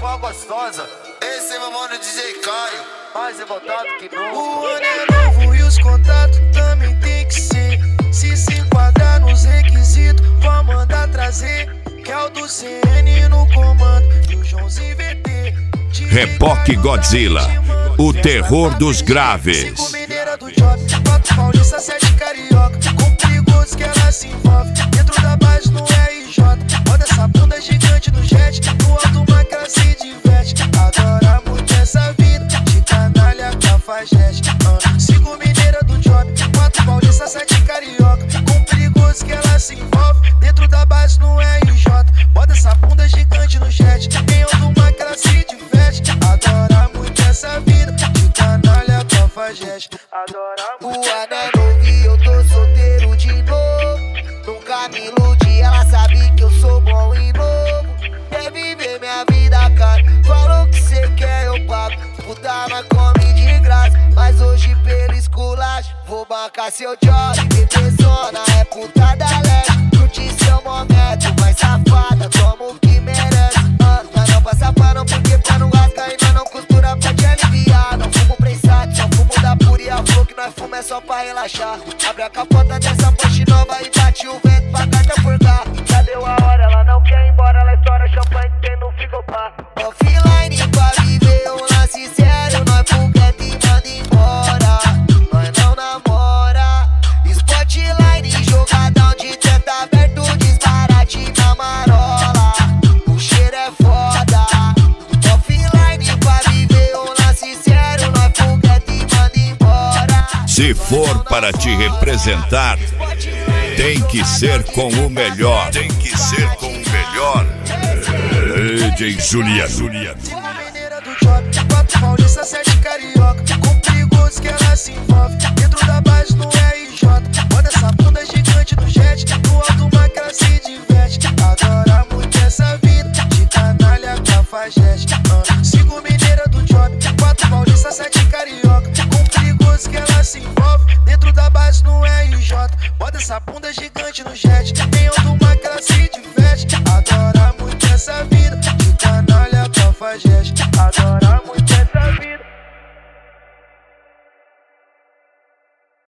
mó gostosa. Esse é meu mano DJ Caio, mais revoltado que nunca. O ano é novo e os contatos também tem que ser. Se enquadrar nos requisitos, vou mandar trazer. Que é o do CN no comando e o Joãozinho VT. Reboque Godzilla, o terror dos graves. 5 mineira do Job, 4 paulista, 7 carioca. Com perigoso que ela se envolve. Dentro da base no RJ. Roda essa bunda gigante no jet. No alto uma que ela se diverte. Adora muito essa vida de canalha cafajeste. 5 mineira do Job, 4 paulista, 7 carioca. Com perigoso que ela se envolve. Dentro da base no RJ. Roda essa bunda gigante no jet. Em alto uma que ela se diverte. Adora muito essa vida de canalha cafajeste. Adora muito. O ano é novo e eu tô solteiro de novo. Nunca me iludi, ela sabe que eu sou bom e novo. Quer viver minha vida, cara? Falou que cê quer, eu pago. Puta, mas come de graça. Mas hoje pelo esculacho vou bancar seu job. Meter zona é puta da leste. Curte seu momento, mas safada, toma o que merece. Mas não passa pano porque pano rasga e nós não costura pra te aliviar. Não fumo prensado, só fumo da pura e a flor que nós fuma é só pra relaxar. Abre a capota dessa Porsche nova e bate o vento pra carta furgar. Já deu a hora, ela não quer ir embora, ela estoura champanhe que tem no frigobar. Offline pra viver um lance sério, nós foguete e manda embora. Nós não namora. Spotline, jogadão de teto aberto, disparate na marola. O cheiro é foda. Offline pra viver um lance sério, nós foguete e manda embora. Se for para te representar, tem que ser com o melhor. Tem que ser com o melhor. DJ Juliano. 5 mineira do Job, 4 paulista, 7 carioca. Com perigoso que ela se envolve. Dentro da base